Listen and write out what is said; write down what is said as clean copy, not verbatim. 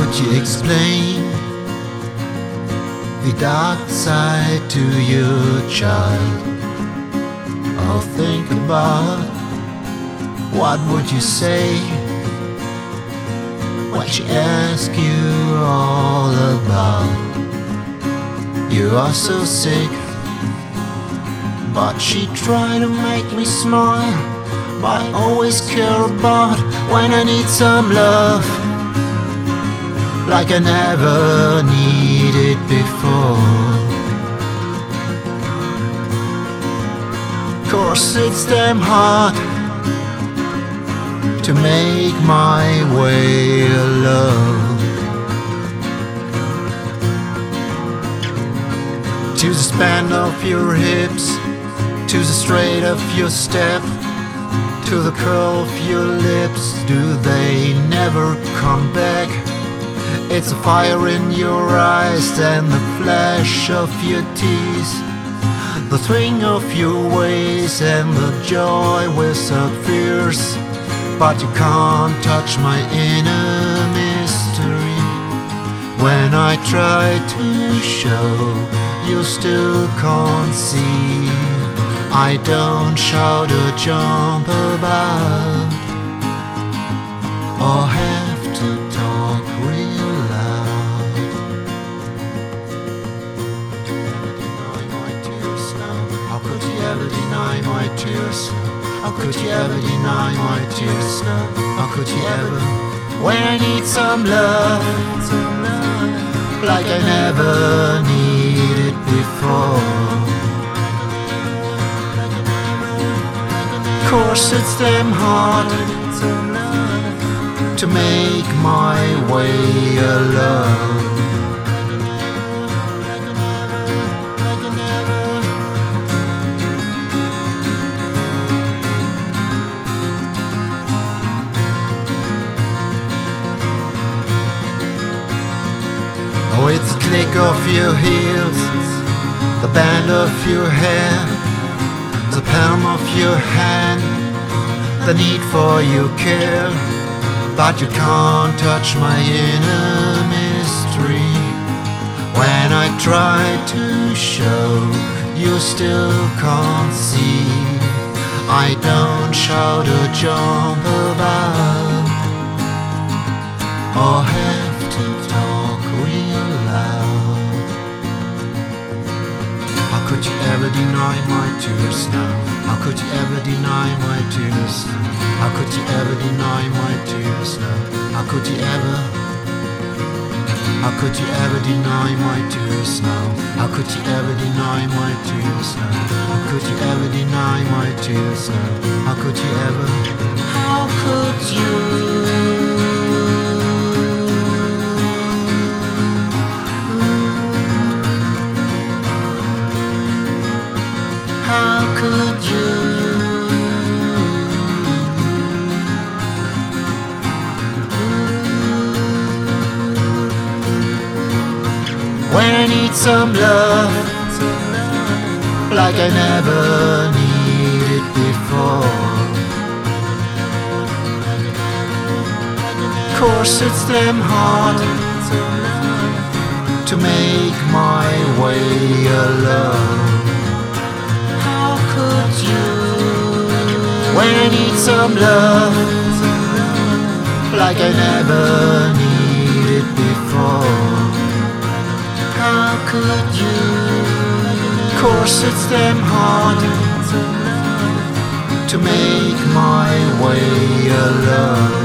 could you explain the dark side to your child? I'll think about what would you say when she asks you all about. You are so sick, but she tried to make me smile. But I always care about when I need some love, like I never needed before. Course it's damn hard to make my way alone, to the span of your hips, to the straight of your step, to the curl of your lips. Do they never come back? It's the fire in your eyes and the flash of your teeth, the swing of your ways and the joy without fears. But you can't touch my inner mystery. When I try to show, you still can't see. I don't shout or jump about, or have to talk real loud. Deny my tears now. How could you ever deny my tears? How could you ever deny my tears now? How could you ever, when I need some love, like I never needed before. Course it's damn hard to make my way alone. Oh, it's the click of your heels, the band of your hair, the palm of your hand, the need for your care. But you can't touch my inner mystery. When I try to show, you still can't see. I don't shout or jump about, or have to talk real loud. How could you ever deny my tears now? How could you ever deny my tears now? How could you ever deny my tears now? How could you ever? How could you ever deny my tears now? How could you ever deny my tears now? How could you ever deny my tears now? How could you ever? How could you? How could you? When I need some love, like I never needed before. Course it's damn hard to make my way alone. How could you? When I need some love, like I never needed before. How could you? Course it's damn hard to make my way alone.